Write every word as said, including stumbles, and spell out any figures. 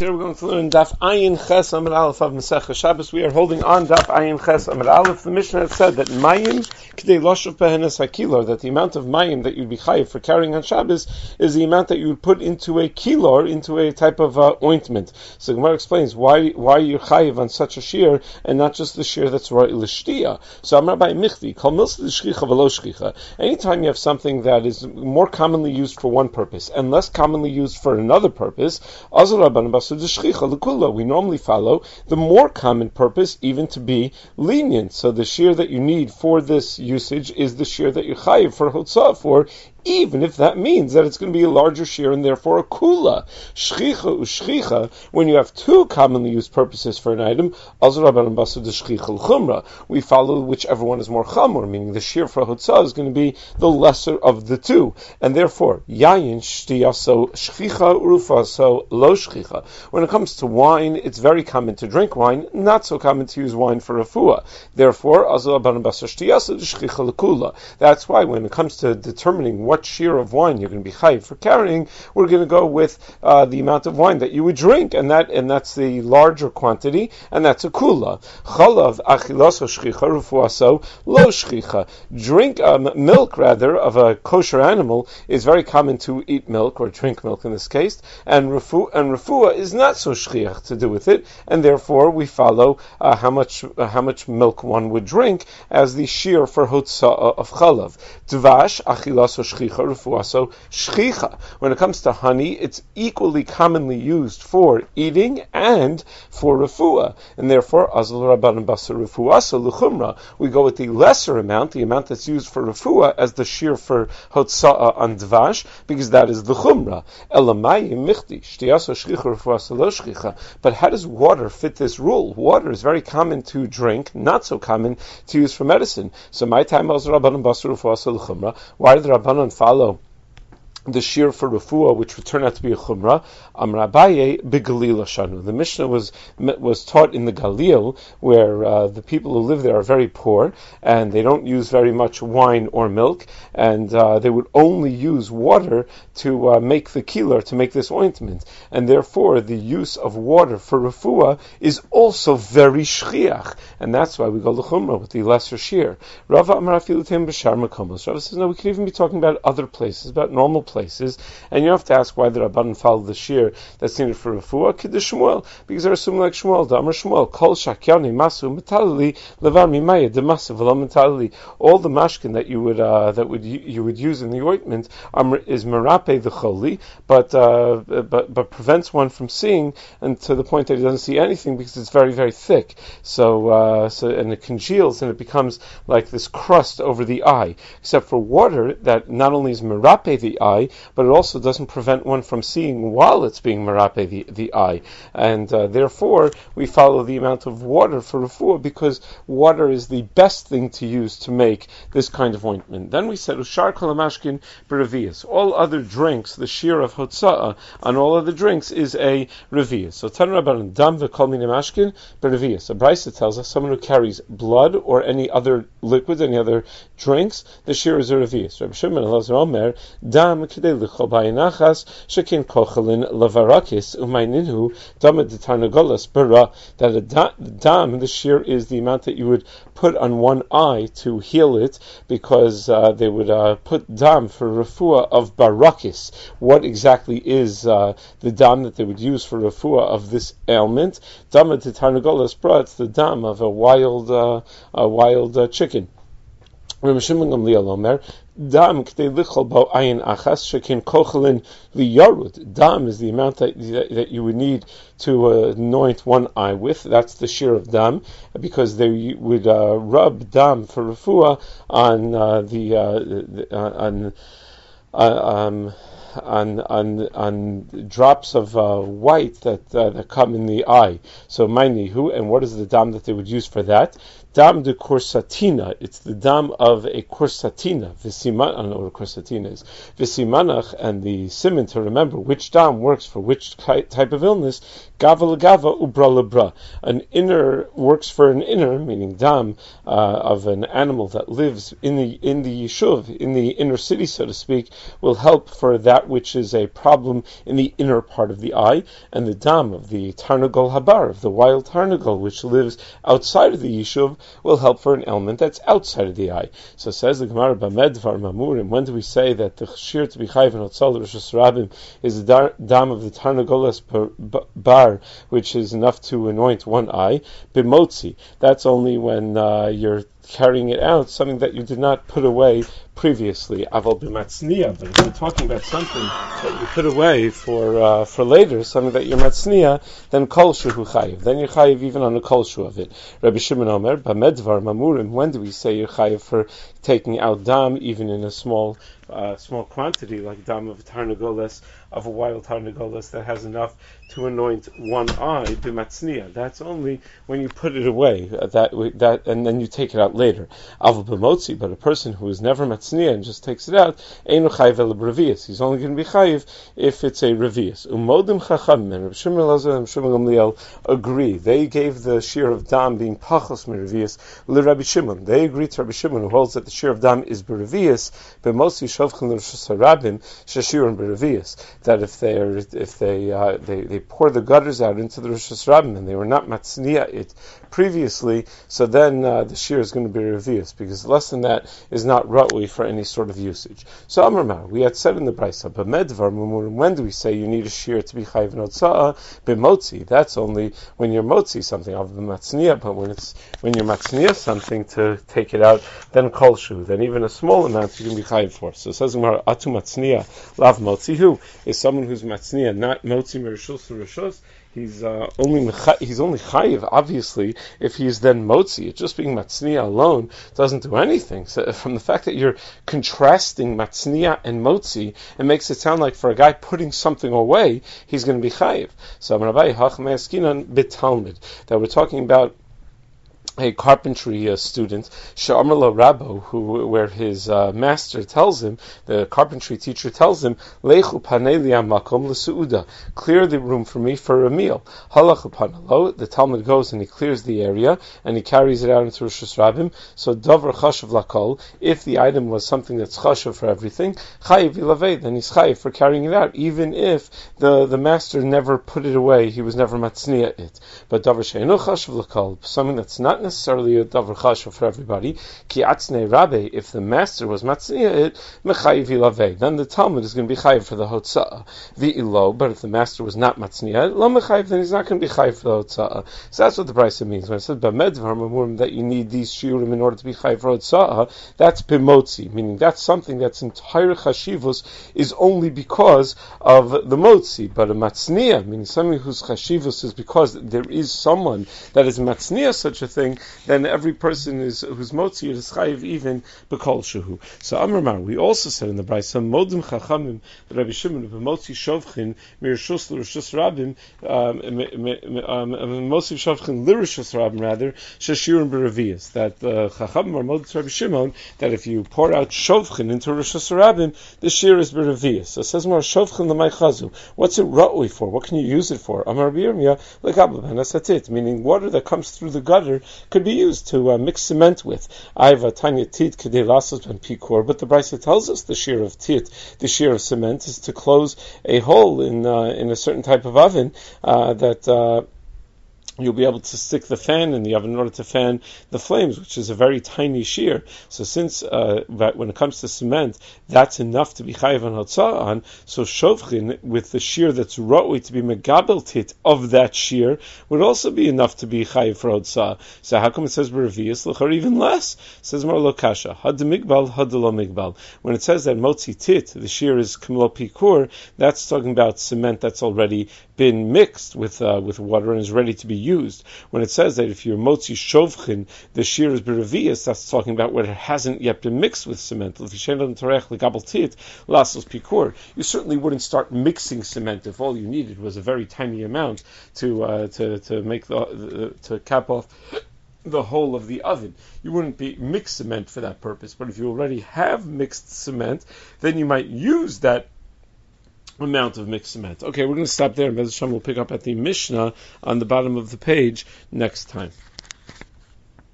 Today we're going to learn Daf Ayin Ches Amud Aleph of Masechah Shabbos. We are holding on Daf Ayin Ches Amud Aleph. The Mishnah has said that Mayim K'dei Loshav Behenes HaKilor, that the amount of Mayim that you'd be chayiv for carrying on Shabbos is the amount that you would put into a kilor, into a type of uh, ointment. So Gemara explains why why you're chayiv on such a shear and not just the shear that's roi l'shtiya. So Amar Bai Michti Kol Milsa D'Shchicha V'lo Shchicha. Anytime you have something that is more commonly used for one purpose and less commonly used for another purpose, we normally follow the more common purpose even to be lenient. So the shear that you need for this usage is the shear that you're chayiv for hotzah for, even if that means that it's going to be a larger shear and therefore a kula. Shchicha u'shchicha, when you have two commonly used purposes for an item, we follow whichever one is more chamor, meaning the shear for hotzah is going to be the lesser of the two. And therefore, yayin shtiyaso shchicha urufaso lo shchicha. When it comes to wine, it's very common to drink wine, not so common to use wine for refuah. Therefore, that's why when it comes to determining what shear of wine you're going to be chayiv for carrying, we're going to go with uh, the amount of wine that you would drink, and that and that's the larger quantity, and that's a kula. Chalav achilaso shchicha rufuaso lo shchicha. Drink um, milk rather of a kosher animal is very common to eat milk or drink milk in this case, and refu and refuah is not so shchiach to do with it, and therefore we follow uh, how much uh, how much milk one would drink as the shear for hotzah of chalav. Dvash achilaso shchicha rufuaso shchicha. When it comes to honey, it's equally commonly used for eating and for refuah, and therefore azal rabbanan basar rufuaso l'chumra. We go with the lesser amount, the amount that's used for refuah, as the shear for hotzah on dvash, because that is the chumra. Elamai michti shtiyaso shchicha rufuaso lo shchicha. But how does water fit this rule? Water is very common to drink, not so common to use for medicine. So my time azal rabbanan basar rufuaso l'chumra. Why did the rabbanan follow the shear for refuah, which would turn out to be a chumrah? Amar Abaye beGalil Shanu. The Mishnah was was taught in the Galil, where uh, the people who live there are very poor, and they don't use very much wine or milk, and uh, they would only use water to uh, make the kilar, to make this ointment, and therefore the use of water for refuah is also very shchiach, and that's why we go l'chumrah with the lesser shear. Rava Amar Afilutim b'shar makomos. Rava says no, we can even be talking about other places, about normal places, and you have to ask why the Rabbanan followed the shear that's needed for refuah. Kiddush Shmuel, because they're assuming like Shmuel, Damar Shmuel, Kol Shakyani Masu Metalali Levar Mimaya Demasu V'Lo Metalali. All the mashkin that you would uh, that would you, you would use in the ointment um, is merape the choli, but uh, but but prevents one from seeing, and to the point that he doesn't see anything because it's very very thick. So uh, so and it congeals and it becomes like this crust over the eye. Except for water, that not only is merape the eye, but it also doesn't prevent one from seeing while it's being merape the, the eye. And uh, therefore, we follow the amount of water for refuah, because water is the best thing to use to make this kind of ointment. Then we said, Ushar kol hamashkin b'revius. All other drinks, the shear of hotza'ah on all other drinks is a revius. So Tan Rabbanan, dam v'kol min hamashkin b'revius. A brisa tells us someone who carries blood or any other liquids, any other drinks, the shear is a revius. Rabbi Shimon Elazar Omer, dam k'dei l'chol b'ayinachas shekin kochelin lavarakis umayninhu dama d'tarnagolas bara. That a da, dam, the shear, is the amount that you would put on one eye to heal it, because uh, they would uh, put dam for refuah of barakis. What exactly is uh, the dam that they would use for refuah of this ailment? Dama d'tarnagolas bara. It's the dam of a wild, uh, a wild uh, chicken. Rabbi Shimon Gamliel Omer, dam k'dei lichol bo ayin achas shekin kochelin liyarud. Dam is the amount that, that you would need to uh, anoint one eye with. That's the shear of dam, because they would uh, rub dam for refuah on uh, the uh, the, uh, on uh, um. On, on on drops of uh, white that uh, that come in the eye. So who and what is the dam that they would use for that? Dam de corsatina. It's the dam of a corsatina. Visiman, I don't know what a corsatina is. Visimanach, and the siman to remember which dam works for which type of illness. Gava legava ubra lebra. An inner works for an inner, meaning dam uh, of an animal that lives in the in the yishuv, in the inner city, so to speak, will help for that that which is a problem in the inner part of the eye, and the dam of the tarnagol habar, of the wild tarnagol, which lives outside of the yishuv, will help for an ailment that's outside of the eye. So says the Gemara, Bamedvar Mamurim, when do we say that the shir to be chayv and otzal Rosh Hashanah is the dam of the tarnagolas bar, which is enough to anoint one eye? Bimotzi, that's only when uh, you're carrying it out, something that you did not put away previously. Aval b'matzniya, but if you're talking about something that you put away for uh, for later, something that you're matzniya, then kol shuhu chayiv. Then you're chayiv even on a kol shu of it. Rabbi Shimon Omer, b'medvar mamurim, when do we say you're chayiv for taking out dam, even in a small uh, small quantity, like dam of a tarnagolas, of a wild tarnagolas that has enough to anoint one eye, b'matzniya. That's only when you put it away, uh, that that, and then you take it out later. Aval b'motzi, but a person who is never matzniya and just takes it out, einu chayiv el b'revius. He's only going to be chayiv if it's a revius. Umodim chachamim, and Rabbi Shimon Elazar and Shimon Gamliel agree. They gave the shear of dam being pachos merevius l'Rabbi Shimon. They agree to Rabbi Shimon, who holds that the shear of dam is berevius, b'motzi shovchen l'Rosh Hashanah shashirun berevius. That if they are, if they uh, they they pour the gutters out into the Rosh Hashanah and they were not matzniya it previously, so then uh, the shear is going to be revius, because less than that is not ra'ui for any sort of usage. So Amar Mar, we had said in the Brisa, b'medvar mumurim, when do we say you need a shear to be chayv notzah? B'motzi, that's only when you're motzi something of the matzniya, but when it's when you're matzniya something to take it out, then kol shu, then even a small amount you can be chayv for. So it says Gemara, atu matzniya lav motzi, who is someone who's matzniya, not motzi merishus and rishus. He's uh, only he's only chayiv, obviously, if he's then motzi. It's just being matzniya alone doesn't do anything. So from the fact that you're contrasting matzniya and motzi, it makes it sound like for a guy putting something away, he's going to be chayiv. So Rabbi Hachmei Askinan b'talmid, that we're talking about a carpentry uh, student, She'amar lo Rabbo, who, where his uh, master tells him, the carpentry teacher tells him, Leichu panei li'am makom l'su'uda, clear the room for me for a meal. Halachu panalo, the Talmud goes and he clears the area, and he carries it out into Rosh Hashanah. So davar chashav lakol, if the item was something that's chashav for everything, chayiv ilavei, then he's chayiv for carrying it out, even if the, the master never put it away, he was never matzniya it. But davar she'eno chashav lakol, something that's not necessarily a davar chashav for everybody. Ki atzne rabbe, if the master was matzniya it, mechayiv ilavei, then the Talmud is going to be chayiv for the hotzah. V'ilo, but if the master was not matzniya it, lo mechayiv, then he's not going to be chayiv for the hotzah. So that's what the Brisa means when it says b'medvar mamurim that you need these shiurim in order to be chayiv for hotzah. That's b'motzi, meaning that's something that's entire chashivus is only because of the motzi. But a matzniya, meaning something whose chashivus is because there is someone that is matzniya such a thing, then every person is whose motzi is chayiv even b'kol shehu. So Amar Mar, we also said in the Brisa, modim chachamim, the Rabbi Shimon b'motzi shovchin mirshus l'rishus rabim, motzi shovchin l'rishus rabim rather, shashirun b'revius, that the chachamim are modim Rabbi Shimon that if you pour out shovchin into rishus rabim, the shir is b'revius. So it says more shovchin l'may chazu. What's it ra'ui for? What can you use it for? Amar Rabbi Yirmiyah l'gabel b'hanasatit, meaning water that comes through the gutter could be used to uh, mix cement with. Aiva tanya tit kedei lasos ben pikor, but the Brisa tells us the shear of tit, the shear of cement, is to close a hole in uh, in a certain type of oven uh, that. Uh, You'll be able to stick the fan in the oven in order to fan the flames, which is a very tiny shear. So since uh, when it comes to cement, that's enough to be chayiv on hotzah on, so shovchin, with the shear that's ra'ui to be megabel tit of that shear, would also be enough to be chayiv for hotzah. So how come it says b'revius l'char even less? It says more lo kasha, had migbal, had lo migbal. When it says that motzi tit, the shear is kamlo pikur, that's talking about cement that's already been mixed with uh, with water and is ready to be used. When it says that if you're motzi shovchin, the shear is b'revius, that's talking about where it hasn't yet been mixed with cement. You certainly wouldn't start mixing cement if all you needed was a very tiny amount to uh, to to make the, the to cap off the whole of the oven. You wouldn't be mix cement for that purpose. But if you already have mixed cement, then you might use that amount of mixed cement. Okay, we're going to stop there, and Bez Hashem will pick up at the Mishnah on the bottom of the page next time.